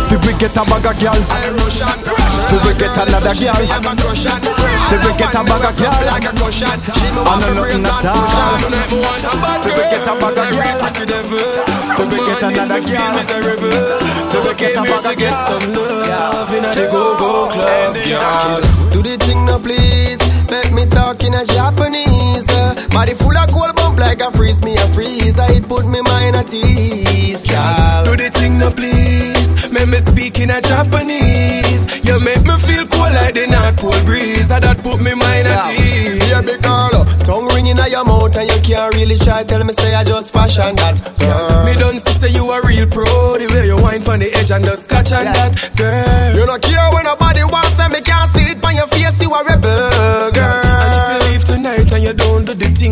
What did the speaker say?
Till we get a bag of girl. Till we get another girl. Till we get a bag of girl. I know nothing at all. Till we get a bag of girl. Till we get another girl. So we came here to get some love in a go-go club, girl. Do the thing now please, let me talk in a Japanese. Body full of cold bump like a freeze me a freeze. It put me mind at ease, girl. Do the thing now please, make me speak in a Japanese. You make me feel cool like the North Pole breeze. That put me mind at ease. Yeah, big girl, tongue ringing out your mouth and you can't really try tell me say I just fashion that, girl. Me don't see say you a real pro. The way you wine pon the edge and just scotch on that, girl. You don't care when nobody wants and me can't see it on your face. You a rebel, girl. And if you leave tonight and you don't do the thing